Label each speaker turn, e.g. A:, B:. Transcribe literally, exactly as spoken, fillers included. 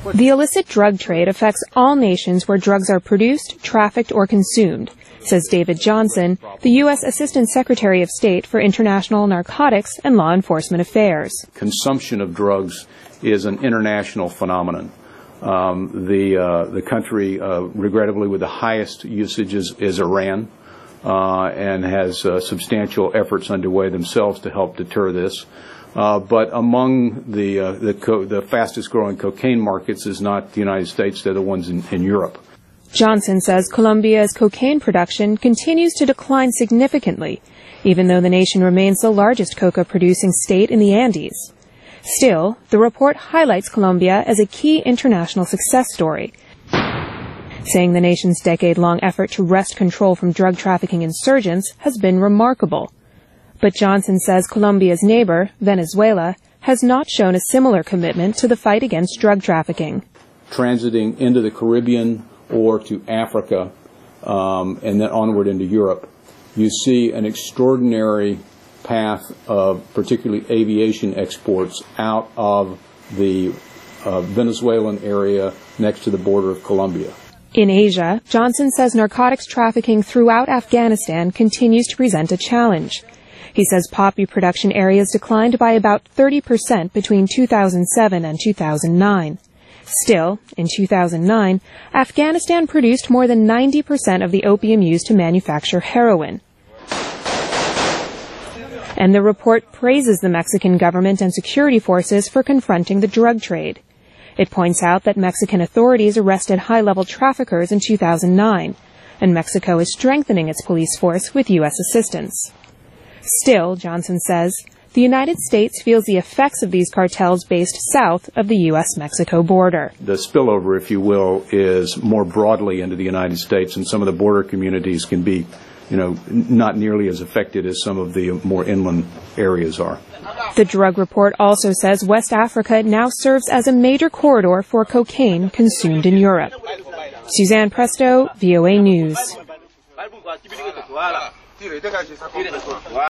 A: The illicit drug trade affects all nations where drugs are produced, trafficked, or consumed, says David Johnson, the U S Assistant Secretary of State for International Narcotics and Law Enforcement Affairs.
B: Consumption of drugs is an international phenomenon. Um, the, uh, the country, uh, regrettably, with the highest usage is, is Iran, uh, and has uh, substantial efforts underway themselves to help deter this. Uh, but among the uh, the, co the fastest growing cocaine markets is not the United States, they're the ones in, in Europe.
A: Johnson says Colombia's cocaine production continues to decline significantly, even though the nation remains the largest coca-producing state in the Andes. Still, the report highlights Colombia as a key international success story, saying the nation's decade-long effort to wrest control from drug trafficking insurgents has been remarkable. But Johnson says Colombia's neighbor, Venezuela, has not shown a similar commitment to the fight against drug trafficking.
B: Transiting into the Caribbean or to Africa, um, and then onward into Europe, you see an extraordinary path of particularly aviation exports out of the uh, Venezuelan area next to the border of Colombia.
A: In Asia, Johnson says narcotics trafficking throughout Afghanistan continues to present a challenge. He says poppy production areas declined by about thirty percent between two thousand seven and two thousand nine. Still, in two thousand nine, Afghanistan produced more than ninety percent of the opium used to manufacture heroin. And the report praises the Mexican government and security forces for confronting the drug trade. It points out that Mexican authorities arrested high-level traffickers in two thousand nine, and Mexico is strengthening its police force with U S assistance. Still, Johnson says, the United States feels the effects of these cartels based south of the U S Mexico border.
B: The spillover, if you will, is more broadly into the United States, and some of the border communities can be, you know, not nearly as affected as some of the more inland areas are.
A: The drug report also says West Africa now serves as a major corridor for cocaine consumed in Europe. Suzanne Presto, V O A News.